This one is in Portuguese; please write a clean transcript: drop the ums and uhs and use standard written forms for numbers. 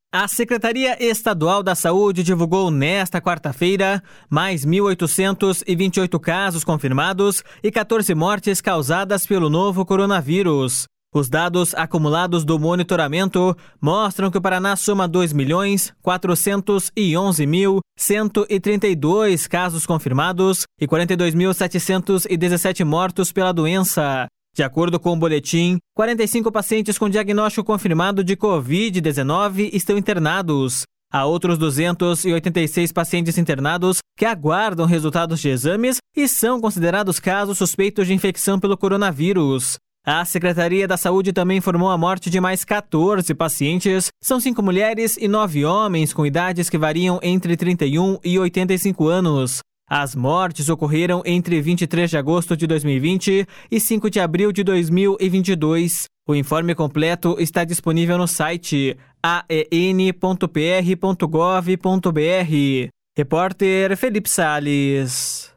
A Secretaria Estadual da Saúde divulgou nesta quarta-feira mais 1.828 casos confirmados e 14 mortes causadas pelo novo coronavírus. Os dados acumulados do monitoramento mostram que o Paraná soma 2.411.132 casos confirmados e 42.717 mortos pela doença. De acordo com o boletim, 45 pacientes com diagnóstico confirmado de Covid-19 estão internados. Há outros 286 pacientes internados que aguardam resultados de exames e são considerados casos suspeitos de infecção pelo coronavírus. A Secretaria da Saúde também informou a morte de mais 14 pacientes. São 5 mulheres e 9 homens com idades que variam entre 31 e 85 anos. As mortes ocorreram entre 23 de agosto de 2020 e 5 de abril de 2022. O informe completo está disponível no site aen.pr.gov.br. Repórter Felipe Salles.